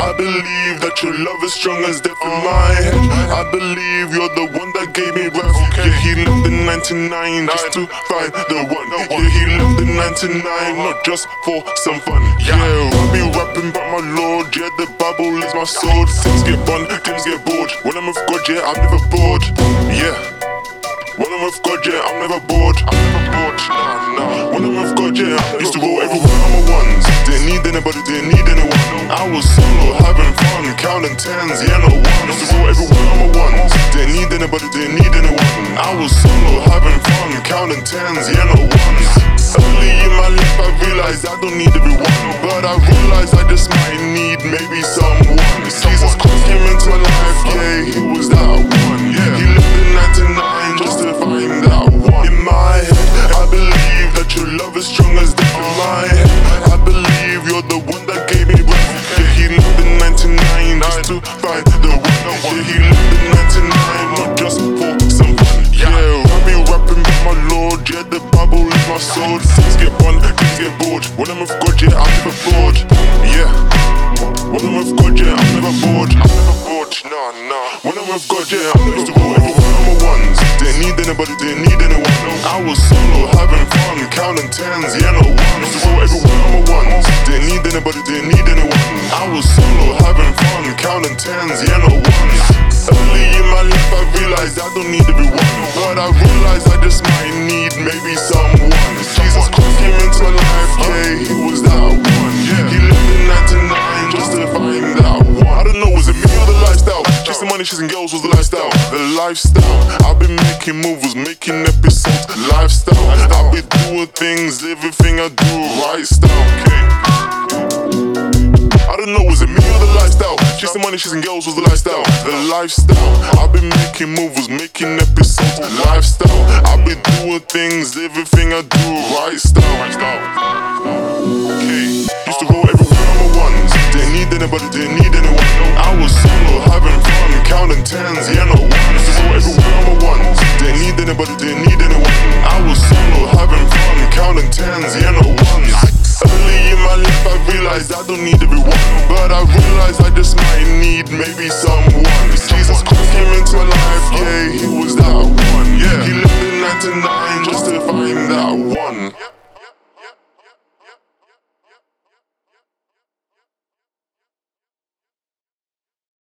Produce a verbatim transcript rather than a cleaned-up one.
I believe that your love is strong as death in my head. I believe you're the one that gave me breath. Yeah, he left the ninety-nine just to find the one. Yeah, he left the ninety-nine not just for some fun. Yeah, I be rapping about my Lord. Yeah, the Bible is my sword. Things get fun, things get bored. When I'm with God, yeah, I'm never bored. Yeah. When I'm with God, yeah, I'm never bored. I'm never bored, nah, nah. When I'm with God, yeah, I used to go everywhere on my ones. Didn't need anybody, didn't need anyone. I was solo, having fun, counting tens, yeah, no one. Used to go everywhere on my ones. Didn't need anybody, didn't need anyone. I was solo, having fun, counting tens, yeah, no ones. Early in my life, I realized I don't need everyone, but I realized I just might need maybe someone. Jesus Christ came into my life, yeah, he was that one. Yeah, he lived in ninety-nine just to find that one. In my head, I believe that your love is strong as death. In my head, I believe you're the one that gave me breath. Yeah, he lived in ninety-nine just to find the one. Yeah, he lived in ninety-nine not just for some fun. Yeah, I be rapping about my Lord. Yeah, the Bible is my sword. Things get fun, things get bored. When I'm with God, yeah, I'm never bored. Yeah. When I'm with God, yeah, I'm never bored. I'm never bored, nah, nah. When I'm with God, yeah, I'm used to go everywhere on my ones. Didn't need anybody, didn't need anyone. I was solo, having fun, counting tens, yeah, no one. Used to go everywhere on my ones. Didn't need anybody, didn't need anyone. I was solo, having fun, counting tens, yeah, no one. Early in my life, I realized I don't need everyone, but I realized I just might need maybe someone. Jesus Christ came into my life, yeah, he was that one. He lived in ninety-nine just to find that one. I don't know, was it me or the lifestyle? Chasing money, chasing girls was the lifestyle. The lifestyle. I've been making moves, making episodes. Lifestyle. I've been doing things, everything I do right style. Okay. I don't know, was it me or the lifestyle? Chasing money, chasing girls was the lifestyle. The lifestyle. I've been making moves, making episodes. Lifestyle. I've been doing things, everything I do right style. Okay. Used to go everywhere on my ones. Didn't need anybody, didn't need anyone. I was solo, having fun, counting tens, yeah, no one. Used to go everywhere on my ones. Didn't need anybody, didn't need anyone. I was solo, having fun, counting tens, yeah, no one. Early in my life, I realized I don't need everyone, but I realized I just might need maybe some.